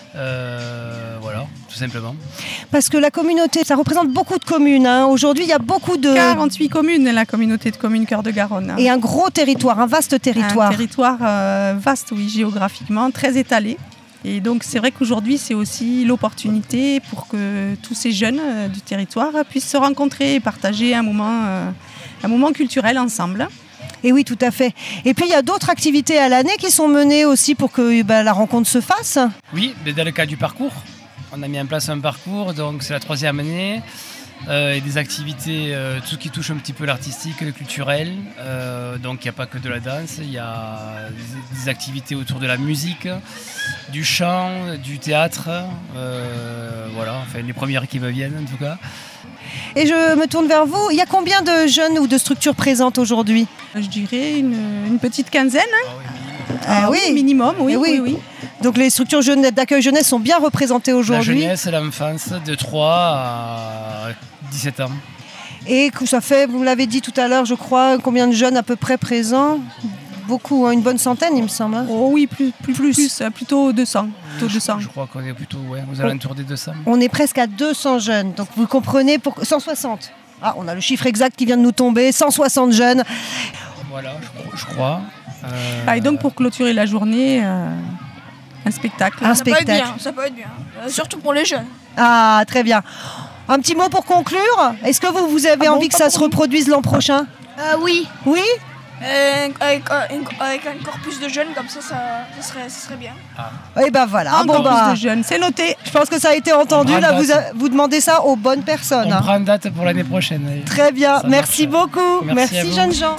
Euh, voilà, tout simplement. Parce que la communauté, ça représente beaucoup de communes, hein. Aujourd'hui, il y a beaucoup de... quarante-huit communes, la communauté de communes Cœur de Garonne. Et un gros territoire, un vaste territoire. Un territoire euh, vaste, oui, géographiquement, très étalé. Et donc c'est vrai qu'aujourd'hui c'est aussi l'opportunité pour que tous ces jeunes euh, du territoire puissent se rencontrer et partager un moment, euh, un moment culturel ensemble. Et oui, tout à fait. Et puis il y a d'autres activités à l'année qui sont menées aussi pour que bah, la rencontre se fasse. Oui, mais dans le cas du parcours, on a mis en place un parcours, donc c'est la troisième année. Euh, et des activités, euh, tout ce qui touche un petit peu l'artistique, le culturel. Euh, donc il n'y a pas que de la danse, il y a des, des activités autour de la musique, du chant, du théâtre. Euh, voilà, enfin les premières qui me viennent en tout cas. Et je me tourne vers vous. Il y a combien de jeunes ou de structures présentes aujourd'hui ? Je dirais une, une petite quinzaine. Ah oui, oui, minimum, oui, oui, oui, oui. Donc les structures jeunesse, d'accueil jeunesse sont bien représentées aujourd'hui. La jeunesse et l'enfance de trois à dix-sept ans. Et que ça fait, vous l'avez dit tout à l'heure, je crois, combien de jeunes à peu près présents ? Beaucoup, hein, une bonne centaine, il me semble. Hein. Oh oui, plus, plus, plus. plus plutôt deux cents. Plutôt deux cents. Je, je crois qu'on est plutôt ouais, aux alentours des deux cents. On est presque à deux cents jeunes, donc vous comprenez, pour cent soixante. Ah, on a le chiffre exact qui vient de nous tomber, cent soixante jeunes. Voilà, je, je crois. Euh... Ah, et donc pour clôturer la journée, euh, un spectacle. Un ça spectacle. Peut être bien, ça peut être bien, euh, surtout pour les jeunes. Ah, très bien. Un petit mot pour conclure. Est-ce que vous, vous avez ah envie bon, que ça se reproduise l'an prochain ? euh, Oui. Oui ? Euh, avec, avec encore plus de jeunes, comme ça, ça, ça, serait, ça serait bien. Ah. Et ben voilà. Encore bon, bah, plus de jeunes, c'est noté. Je pense que ça a été entendu. Là, vous, a, vous demandez ça aux bonnes personnes. On hein. prend une date pour l'année prochaine. Allez. Très bien. Ça Merci marche. beaucoup. Merci, Merci jeunes gens.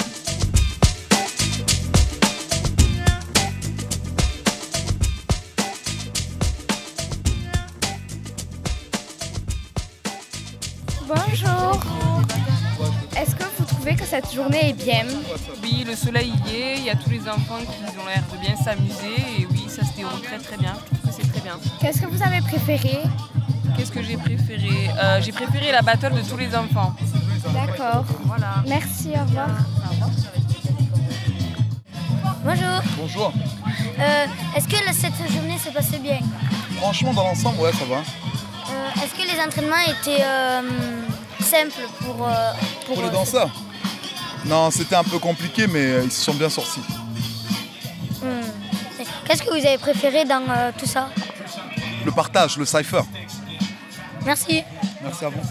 Bonjour. Est-ce que vous trouvez que cette journée est bien ? Oui, le soleil y est, il y a tous les enfants qui ont l'air de bien s'amuser et oui, ça se déroule très très bien. Je trouve que c'est très bien. Qu'est-ce que vous avez préféré ? Qu'est-ce que j'ai préféré euh, J'ai préféré la battle de tous les enfants. D'accord. Voilà. Merci, au revoir. Bonjour. Bonjour. Euh, Est-ce que la- cette journée s'est passée bien ? Franchement, dans l'ensemble, ouais, ça va. Euh, Est-ce que les entraînements étaient euh, simples pour, euh, pour, Pour les euh, danseurs Non, c'était un peu compliqué, mais euh, ils se sont bien sortis. hmm. Qu'est-ce que vous avez préféré dans euh, tout ça ? Le partage, le cypher. Merci. Merci à vous.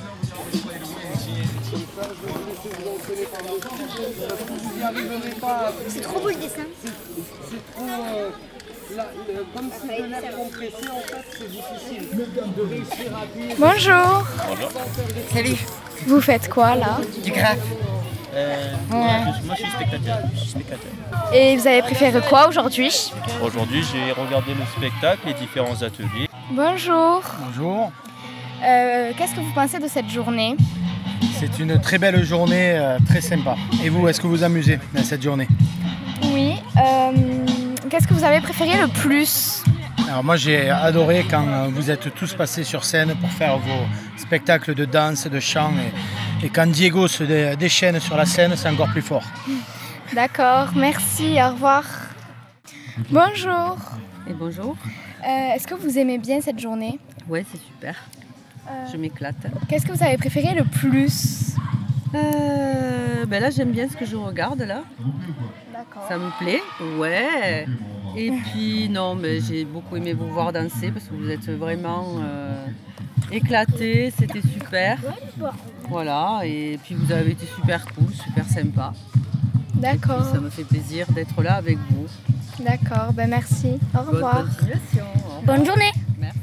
C'est trop beau le dessin. C'est trop... Euh, là, le, comme c'est de l'air compressé, en fait, c'est difficile de réussir à appuyer. Bonjour. Bonjour. Salut. Vous faites quoi là ? Du graphe. Euh, Ouais. moi, je, moi, je suis spectateur. Je suis spectateur. Et vous avez préféré quoi aujourd'hui ? Aujourd'hui, j'ai regardé le spectacle, les différents ateliers. Bonjour. Bonjour. Euh, Qu'est-ce que vous pensez de cette journée ? C'est une très belle journée, euh, très sympa. Et vous, est-ce que vous vous amusez dans cette journée? Oui. Euh, Qu'est-ce que vous avez préféré le plus ? Alors moi j'ai adoré quand euh, vous êtes tous passés sur scène pour faire vos spectacles de danse, de chant. Et, et quand Diego se dé- déchaîne sur la scène, c'est encore plus fort. D'accord, merci, au revoir. Bonjour. Et bonjour. Euh, Est-ce que vous aimez bien cette journée ? Ouais, c'est super. Euh, Je m'éclate. Qu'est-ce que vous avez préféré le plus ? Euh, ben là, j'aime bien ce que je regarde là. D'accord. Ça me plaît. Ouais. Et puis, non, mais j'ai beaucoup aimé vous voir danser parce que vous êtes vraiment euh, éclatés. C'était super. Voilà. Et puis, vous avez été super cool, super sympa. D'accord. Et puis, ça me fait plaisir d'être là avec vous. D'accord, ben merci. Au Bonne revoir. continuation. Au revoir. Bonne journée.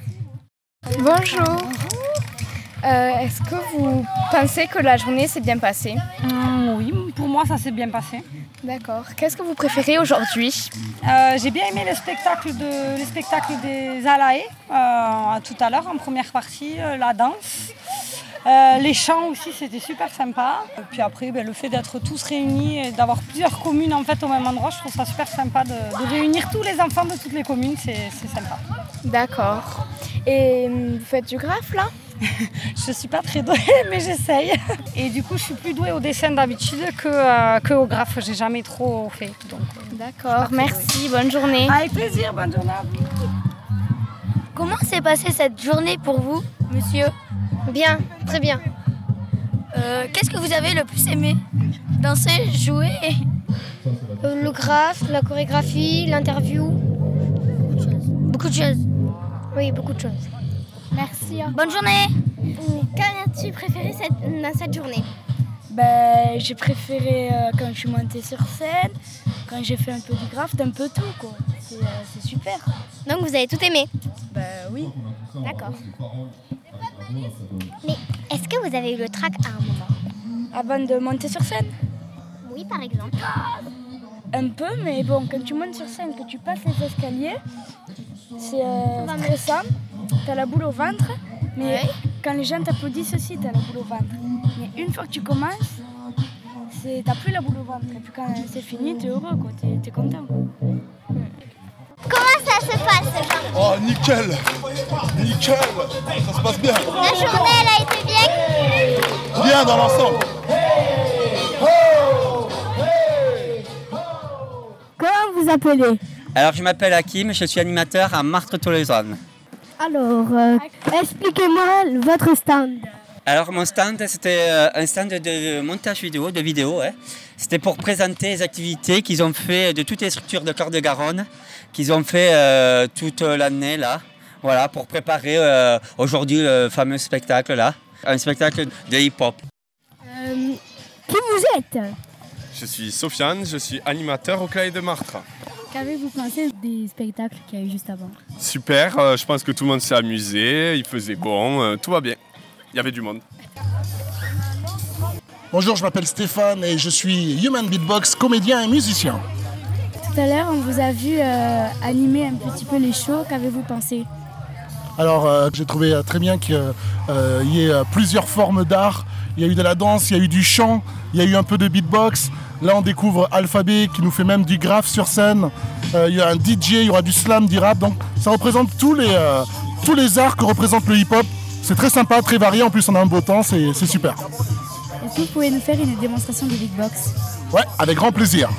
Bonjour. Euh, Est-ce que vous pensez que la journée s'est bien passée ? Hum, Oui, pour moi ça s'est bien passé. D'accord. Qu'est-ce que vous préférez aujourd'hui ? Euh, J'ai bien aimé le spectacle, de, le spectacle des Alaé euh, tout à l'heure en première partie, euh, la danse. Euh, les chants aussi, c'était super sympa. Et puis après, ben, le fait d'être tous réunis et d'avoir plusieurs communes en fait, au même endroit, je trouve ça super sympa de, de réunir tous les enfants de toutes les communes, c'est c'est sympa. D'accord. Et hum, vous faites du graphe là ? Je ne suis pas très douée, mais j'essaye. Et du coup, je suis plus douée au dessin d'habitude que, euh, que au graphe. J'ai jamais trop fait. donc, euh, D'accord, merci, bonne journée. Avec plaisir, bonne journée à vous. Comment s'est passée cette journée pour vous, monsieur ? Bien, très bien. Euh, Qu'est-ce que vous avez le plus aimé ? Danser, jouer ? Euh, le graphe, la chorégraphie, l'interview. Beaucoup de choses. Oui, beaucoup de choses. Merci. Bonne journée. Qu'en as-tu préféré cette- dans cette journée ? Ben, j'ai préféré euh, quand je suis montée sur scène, quand j'ai fait un peu du graft, un peu tout quoi. C'est, euh, c'est super. Donc vous avez tout aimé? Ben oui. D'accord. Mais est-ce que vous avez eu le trac à un moment? Avant de monter sur scène? Oui, par exemple. Un peu, mais bon, quand tu montes sur scène, que tu passes les escaliers, c'est euh, stressant. T'as la boule au ventre, mais ouais. Quand les gens t'applaudissent aussi, t'as la boule au ventre. Mais une fois que tu commences, c'est, t'as plus la boule au ventre. Et puis quand c'est fini, t'es heureux, quoi. T'es, t'es content. Quoi. Comment ça se passe? Oh, nickel! Nickel! Ça se passe bien! La journée, elle a été bien? Bien dans l'ensemble! Comment vous appelez? Alors, je m'appelle Hakim, je suis animateur à Martre-Tolosane. Alors, euh, expliquez-moi votre stand. Alors, mon stand, c'était euh, un stand de montage vidéo, de vidéo. Hein. C'était pour présenter les activités qu'ils ont fait de toutes les structures de Corps de Garonne, qu'ils ont fait euh, toute l'année, là. Voilà, pour préparer euh, aujourd'hui le fameux spectacle, là. Un spectacle de hip-hop. Euh, qui vous êtes? Je suis Sofiane, je suis animateur au Clay de Martre. Qu'avez-vous pensé des spectacles qu'il y a eu juste avant? Super, euh, je pense que tout le monde s'est amusé, il faisait bon, euh, tout va bien. Il y avait du monde. Bonjour, je m'appelle Stéphane et je suis Human Beatbox, comédien et musicien. Tout à l'heure, on vous a vu euh, animer un petit peu les shows. Qu'avez-vous pensé? Alors, euh, j'ai trouvé euh, très bien qu'il euh, y ait euh, plusieurs formes d'art. Il y a eu de la danse, il y a eu du chant, il y a eu un peu de beatbox. Là, on découvre Alphabet qui nous fait même du graphe sur scène. Euh, il y a un D J, il y aura du slam, du rap. Donc, ça représente tous les, euh, tous les arts que représente le hip-hop. C'est très sympa, très varié. En plus, on a un beau temps, c'est, c'est super. Est-ce que vous pouvez nous faire une démonstration de beatbox? Ouais, avec grand plaisir.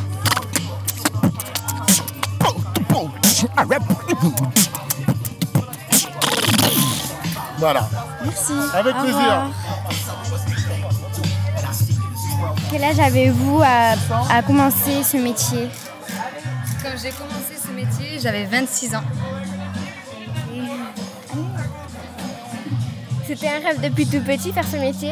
Voilà. Merci. Avec Au plaisir. revoir. Quel âge avez-vous à, à commencer ce métier? Quand j'ai commencé ce métier, j'avais vingt-six ans. C'était un rêve depuis tout petit, faire ce métier?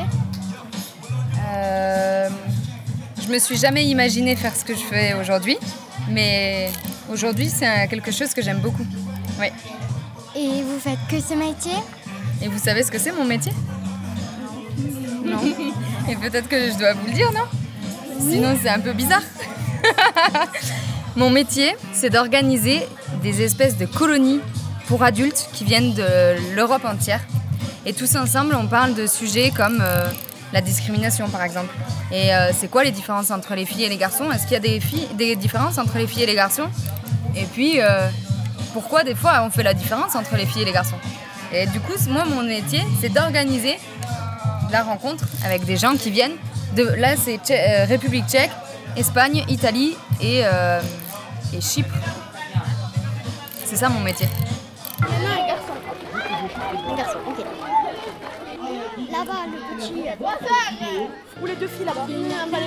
Euh, je me suis jamais imaginé faire ce que je fais aujourd'hui, mais aujourd'hui c'est quelque chose que j'aime beaucoup. Ouais. Et vous faites que ce métier? Et vous savez ce que c'est mon métier? Non. Et peut-être que je dois vous le dire, non? Sinon c'est un peu bizarre. Mon métier, c'est d'organiser des espèces de colonies pour adultes qui viennent de l'Europe entière. Et tous ensemble, on parle de sujets comme euh, la discrimination, par exemple. Et euh, c'est quoi les différences entre les filles et les garçons? Est-ce qu'il y a des, filles, des différences entre les filles et les garçons? Et puis, euh, pourquoi des fois on fait la différence entre les filles et les garçons? Et du coup, moi, mon métier, c'est d'organiser la rencontre avec des gens qui viennent de... Là, c'est Tché- euh, République tchèque, Espagne, Italie et, euh, et Chypre. C'est ça mon métier. Non, un garçon. Un garçon, ok. Là-bas, le petit... Ou les deux filles là-bas. Non,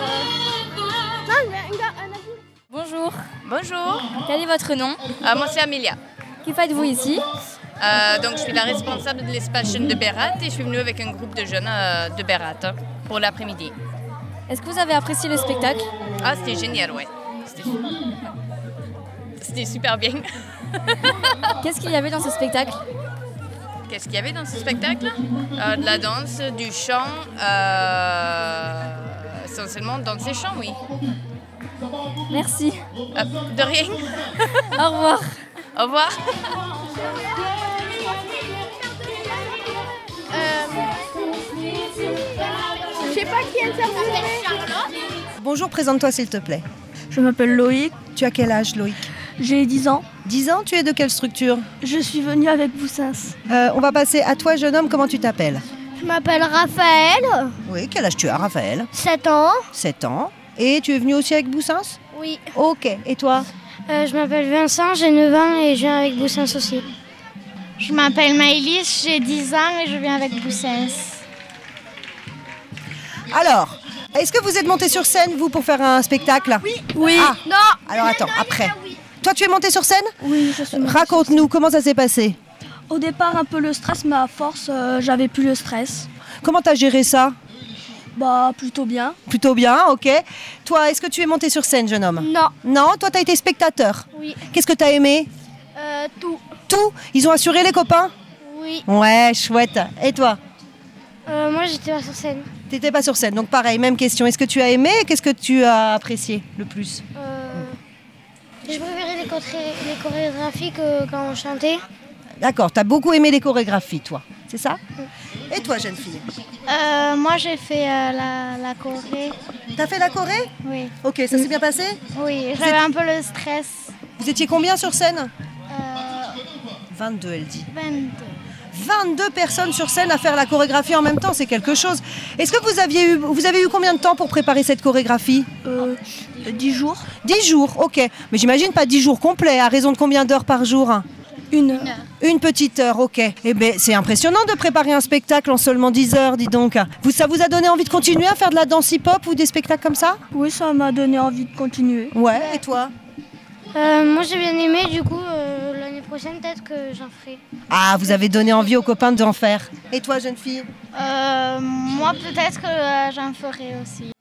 un gars, un adulte. Bonjour. Bonjour. Quel est votre nom? Euh, moi, c'est Amelia. Que faites-vous ici? Euh, donc, je suis la responsable de l'espace jeune de Berat et je suis venue avec un groupe de jeunes euh, de Berat pour l'après-midi. Est-ce que vous avez apprécié le spectacle? Ah, c'était génial, ouais. C'était, c'était super bien. Qu'est-ce qu'il y avait dans ce spectacle? Qu'est-ce qu'il y avait dans ce spectacle? euh, De la danse, du chant, euh, essentiellement danse et chant, oui. Merci. Euh, de rien. Au revoir. Au revoir. Je sais pas qui interviewer. Bonjour, présente-toi s'il te plaît. Je m'appelle Loïc. Tu as quel âge, Loïc? J'ai dix ans. dix ans, tu es de quelle structure? Je suis venue avec Boussens. Euh, on va passer à toi, jeune homme, comment tu t'appelles? Je m'appelle Raphaël. Oui, quel âge tu as, Raphaël? sept ans. sept ans. Et tu es venu aussi avec Boussens? Oui. Ok, et toi? Euh, je m'appelle Vincent, j'ai neuf ans et je viens avec Boussens aussi. Je m'appelle Maëlys, j'ai dix ans et je viens avec Boussens. Alors, est-ce que vous êtes monté sur scène, vous, pour faire un spectacle? Oui. Oui. Ah, non. Alors attends, après. Toi, tu es monté sur scène? Oui, je suis montée. Raconte-nous, comment ça s'est passé? Au départ, un peu le stress, mais à force, euh, j'avais plus le stress. Comment t'as géré ça? Bah, plutôt bien. Plutôt bien, ok. Toi, est-ce que tu es monté sur scène, jeune homme? Non. Non, toi, tu as été spectateur? Oui. Qu'est-ce que tu as aimé? Euh, tout. Tout? Ils ont assuré les copains? Oui. Ouais, chouette. Et toi? Euh, moi, j'étais pas sur scène. T'étais pas sur scène, donc pareil, même question. Est-ce que tu as aimé? Qu'est-ce que tu as apprécié le plus? Euh, je préférais les, choré- les chorégraphies que quand on chantait. D'accord, t'as beaucoup aimé les chorégraphies, toi, c'est ça? Et toi, jeune fille? Euh, moi, j'ai fait euh, la, la Corée. T'as fait la Corée? Oui. Ok, ça s'est bien passé? Oui, Vous j'avais êtes- un peu le stress. Vous étiez combien sur scène? Euh, vingt-deux, elle dit. vingt-deux. vingt-deux personnes sur scène à faire la chorégraphie en même temps, c'est quelque chose. Est-ce que vous, aviez eu, vous avez eu combien de temps pour préparer cette chorégraphie? Euh, dix jours. dix jours, ok. Mais j'imagine pas dix jours complets, à raison de combien d'heures par jour? Une heure. Une petite heure, ok. Eh bien, c'est impressionnant de préparer un spectacle en seulement dix heures, dis donc. Vous, ça vous a donné envie de continuer à faire de la danse hip-hop ou des spectacles comme ça? Oui, ça m'a donné envie de continuer. Ouais, et toi? Euh, moi, j'ai bien aimé. Du coup, euh, l'année prochaine, peut-être que j'en ferai. Ah, vous avez donné envie aux copains d'en faire. Et toi, jeune fille? Euh, moi, peut-être que euh, j'en ferai aussi.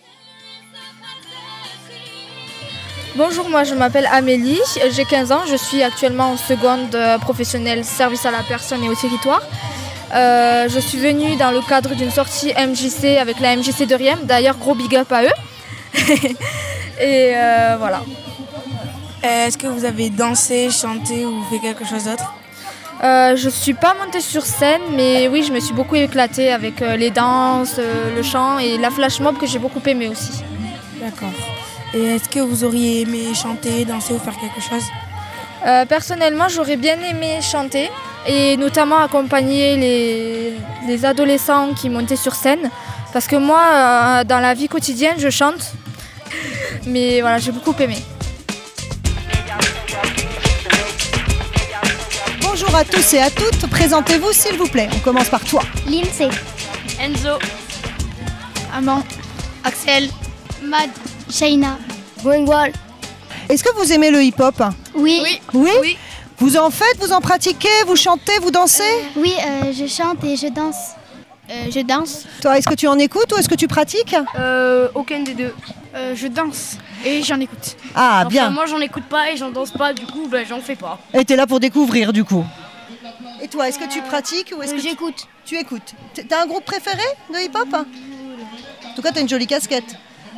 Bonjour, moi je m'appelle Amélie, j'ai quinze ans, je suis actuellement en seconde euh, professionnelle service à la personne et au territoire. Euh, je suis venue dans le cadre d'une sortie M J C avec la M J C de Riem, d'ailleurs gros big up à eux. Et euh, voilà. Est-ce que vous avez dansé, chanté ou fait quelque chose d'autre? Euh, je ne suis pas montée sur scène, mais oui, je me suis beaucoup éclatée avec euh, les danses, euh, le chant et la flash mob que j'ai beaucoup aimé aussi. D'accord. Et est-ce que vous auriez aimé chanter, danser ou faire quelque chose? Euh, personnellement, j'aurais bien aimé chanter et notamment accompagner les, les adolescents qui montaient sur scène. Parce que moi, euh, dans la vie quotidienne, je chante. Mais voilà, j'ai beaucoup aimé. Bonjour à tous et à toutes, présentez-vous s'il vous plaît. On commence par toi. Lindsay. Enzo. Amand. Axel. Mad. Shaina. Gwengwal. Est-ce que vous aimez le hip-hop? Oui. Oui. Oui. Oui. Vous en faites, vous en pratiquez, vous chantez, vous dansez? Oui, euh, je chante et je danse. Euh, je danse. Toi, est-ce que tu en écoutes ou est-ce que tu pratiques? Euh, aucun des deux. Euh, je danse et j'en écoute. Ah, Enfin, bien. moi, j'en écoute pas et j'en danse pas, du coup, ben, j'en fais pas. Et t'es là pour découvrir du coup. Et toi, est-ce que tu pratiques ou est-ce Euh, que tu- j'écoute. Tu écoutes. T- T'as un groupe préféré de hip-hop? En tout cas, t'as une jolie casquette.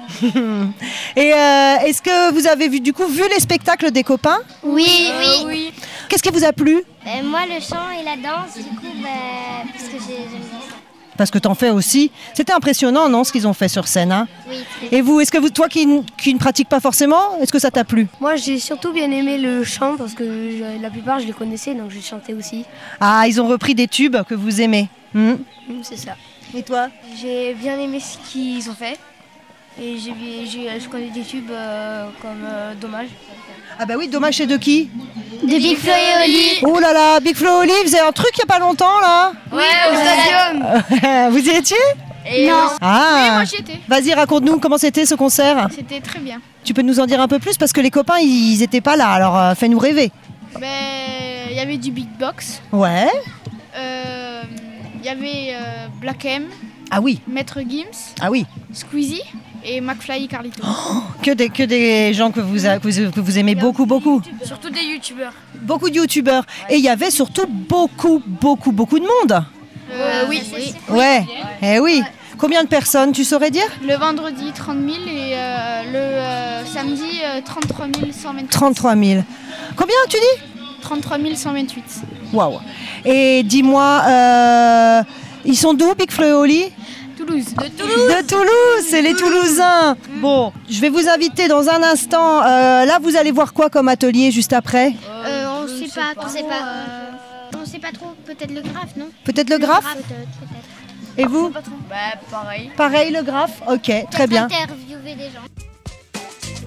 Et euh, est-ce que vous avez vu, du coup vu les spectacles des copains? Oui, Euh, oui. Qu'est-ce qui vous a plu? Euh, moi, le chant et la danse, du coup, bah, parce que j'ai- j'aime bien ça. Parce que t'en fais aussi. C'était impressionnant, non, ce qu'ils ont fait sur scène, hein? Oui, très Et vous, est-ce que vous, toi qui, n- qui ne pratiques pas forcément, est-ce que ça t'a plu? Moi, j'ai surtout bien aimé le chant parce que je- la plupart, je les connaissais, donc j'ai chanté aussi. Ah, ils ont repris des tubes que vous aimez. Hmm. Mm, C'est ça. Et toi? J'ai bien aimé ce qu'ils ont fait. Et j'ai, j'ai- je connais des tubes euh, comme euh, Dommage. Ah bah oui, dommage, c'est de qui? De Big Flo et Oli. Oh là là, Big Flo et Oli faisait un truc il n'y a pas longtemps là. Ouais, au stadium. Vous y étiez? Et Non. Ah. Oui, moi j'y étais. Vas-y, raconte-nous comment c'était ce concert. C'était très bien. Tu peux nous en dire un peu plus parce que les copains ils étaient pas là, alors euh, fais-nous rêver. Ben, il y avait du beatbox. Ouais. Euh, Il y avait euh, Black M, Ah oui, Maître Gims, ah oui. Squeezie et McFly Carlito. Que des, que des gens que vous, a- que vous, que vous aimez beaucoup, beaucoup. Surtout des youtubeurs. Beaucoup de youtubeurs. Et il y avait surtout beaucoup, beaucoup, beaucoup de monde. Euh, oui. oui. Ouais, eh oui. Combien de personnes, tu saurais dire? Le vendredi trente mille et euh, le euh, samedi euh, trente-trois mille cent vingt-huit. trente-trois mille. Combien tu dis? trente-trois mille cent vingt-huit. Waouh. Et dis-moi, euh, ils sont d'où, Big Flo et Oli? Toulouse. De De Toulouse, c'est les Toulousains. Bon, je vais vous inviter dans un instant. Euh, là, vous allez voir quoi comme atelier juste après? Euh, on sait pas, on sait pas. On sait pas trop, peut-être le graphe, non? Peut-être le graphe? Peut-être, peut-être. Et vous? Bah pareil. Pareil, le graphe? Ok, très bien. Interviewer des gens.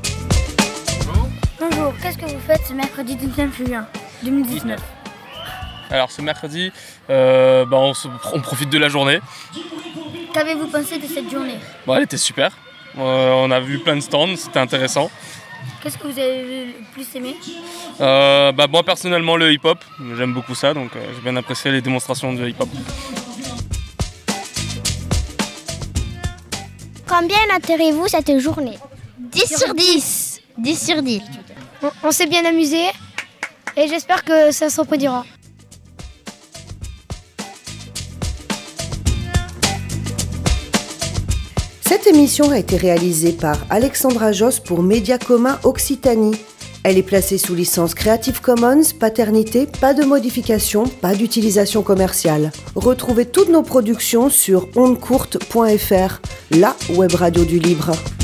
Bonjour, qu'est-ce que vous faites ce mercredi dix-neuf juin deux mille dix-neuf? Alors ce mercredi, euh, bah, on, se- on profite de la journée. Qu'avez-vous pensé de cette journée? Bon, elle était super. Euh, on a vu plein de stands, c'était intéressant. Qu'est-ce que vous avez le plus aimé? Euh, bah, moi personnellement le hip-hop, j'aime beaucoup ça, donc euh, j'ai bien apprécié les démonstrations de hip-hop. Combien noterez-vous cette journée? dix sur dix. dix sur dix. On, on s'est bien amusé et j'espère que ça se reproduira. Cette émission a été réalisée par Alexandra Josse pour Média Commun Occitanie. Elle est placée sous licence Creative Commons, paternité, pas de modification, pas d'utilisation commerciale. Retrouvez toutes nos productions sur ondecourte point f r, la web radio du libre.